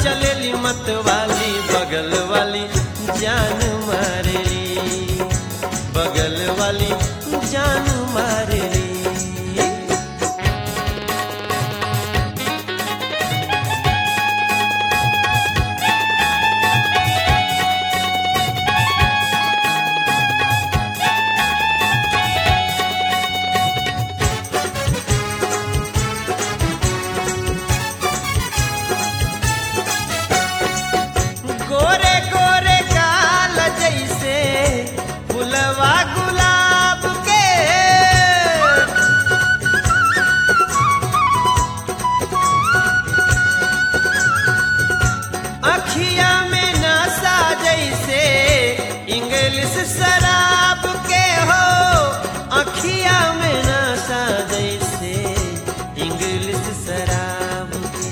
चलेली मत वाली बगल वाली जान मारेली, बगल वाली जान मारेली। गोरे गोरे काल जैसे फुलवा गुलाब के, अखिया में नशा जैसे इंग्लिश शराब के हो, अखिया में नशा जैसे इंग्लिश शराब के।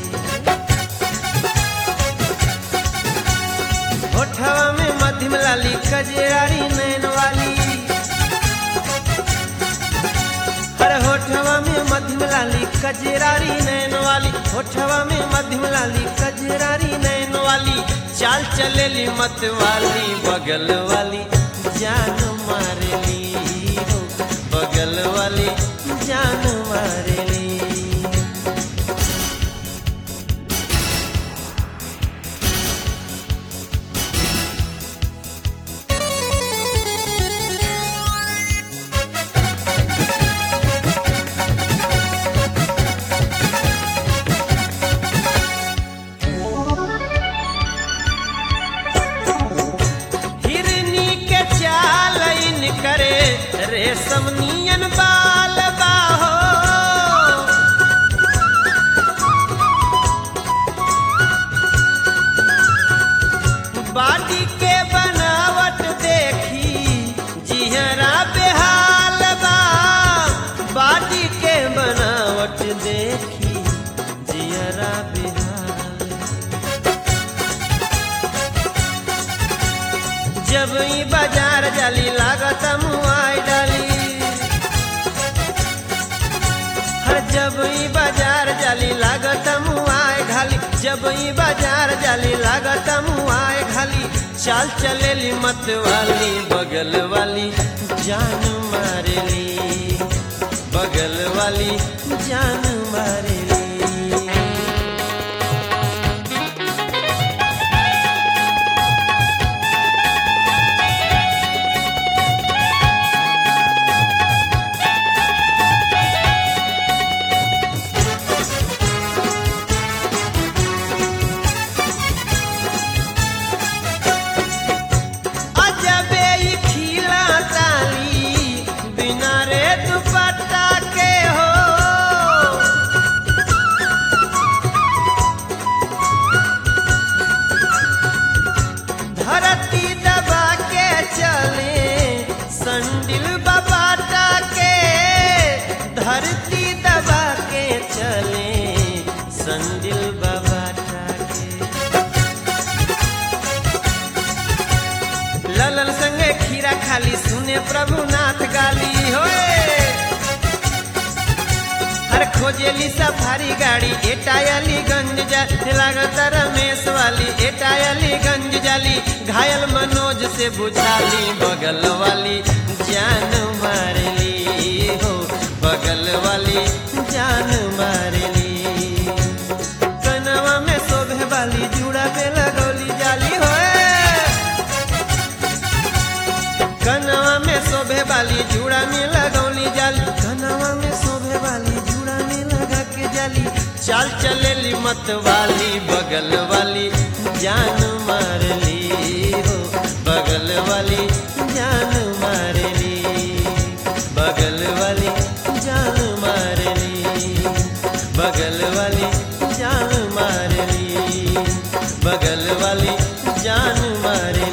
होठवा में मध्यम लाली कजरारी नैन वाली, हर होठवा में मध्यम लाली कजरारी नैन वाली, होठवा में मध्यम लाली कजरारी नैन वाली। चाल चलेली मत वाली बगल वाली जान मारेली हो, बगल वाली जान मारेली। करे रेशम नियन बाल बाहो, बाटी के बनावट देखी जिहरा बेहाल बा, बाटी के बनावट देखी जिहरा बेहाल। जब ई बाजार जाली लागत मुआई डाली, हर जब ई बाजार जाली लागत मुआई घाली, जब ई बाजार जाली लागत मुआई घाली। चाल चलेली मत वाली बगल वाली जान मारेली, बगल वाली जान मारेली। धरती दबा के चले संडिल बाबाटा के, धरती दबा के चले संडिल बाबाटा के। ललन संगे खीरा खाली सुने प्रभुनाथ गाली होए, हर खोजेली सफारी गाड़ी एटायलीगंज जाली, लागत रमेश वाली एटायलीगंज जाली। घायल मनोज से बुझाली बगल वाली जान मारेली हो, बगल वाली जान मारेली। कनवा में शोभे वाली जुड़ा पे लगौली जाली होए, कनवा में शोभे वाली जुड़ा में लगौली जाली, कनवा में शोभे वाली जुड़ा में लगा के जाली। चाल चलेली मत वाली बगल वाली जान मारेली हो, बगल वाली जान मारेली, बगल वाली जान मारेली, बगल वाली जान मारेली, बगल वाली जान मारेली।